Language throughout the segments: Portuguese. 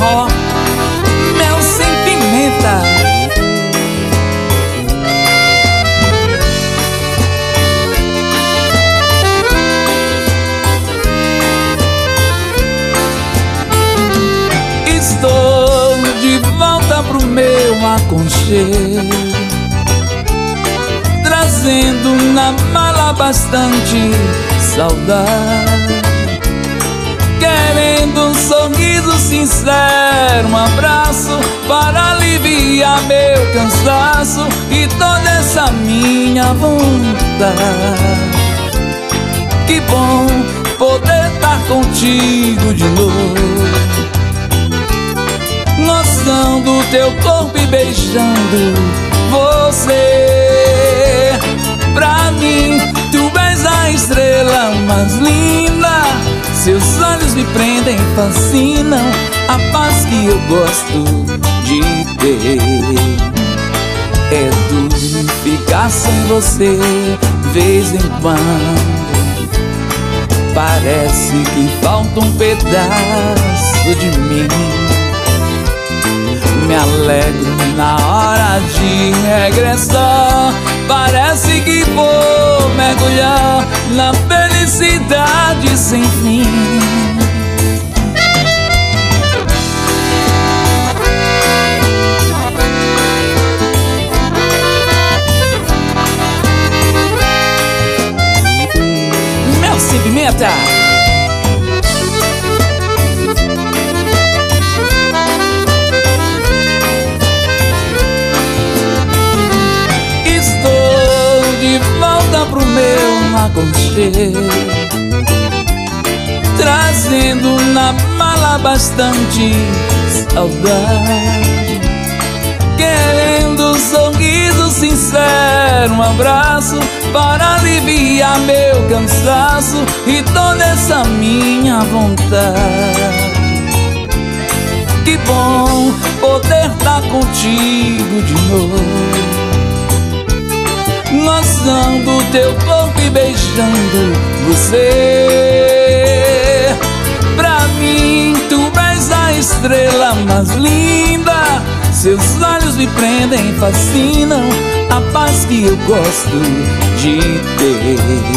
forró, mel sem pimenta. Estou de volta pro meu aconchego, trazendo na mala bastante saudade, querendo um sorriso sincero, um abraço para aliviar meu cansaço e toda essa minha vontade. Que bom poder estar contigo de novo, gozando do teu corpo e beijando você. Pra mim, tu és a estrela mais linda, seus olhos me prendem, fascinam, a paz que eu gosto de ter. É duro ficar sem você, vez em quando parece que falta um pedaço de mim. Me alegro na hora de regressar, parece que vou mergulhar na felicidade sem fim. Mel sem pimenta. Pro meu aconchego, trazendo na mala bastante saudade, querendo um sorriso sincero, um abraço para aliviar meu cansaço e toda essa minha vontade. Que bom poder estar contigo de novo, gozando do teu corpo e beijando você. Pra mim, tu és a estrela mais linda, seus olhos me prendem, fascinam, a paz que eu gosto de ter.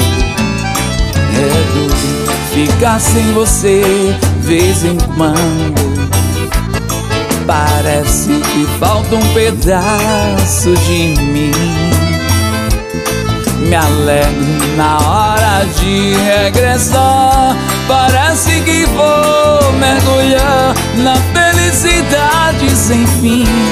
É duro ficar sem você, vez em quando parece que falta um pedaço de mim. Me alegro na hora de regressar, parece que vou mergulhar na felicidade sem fim.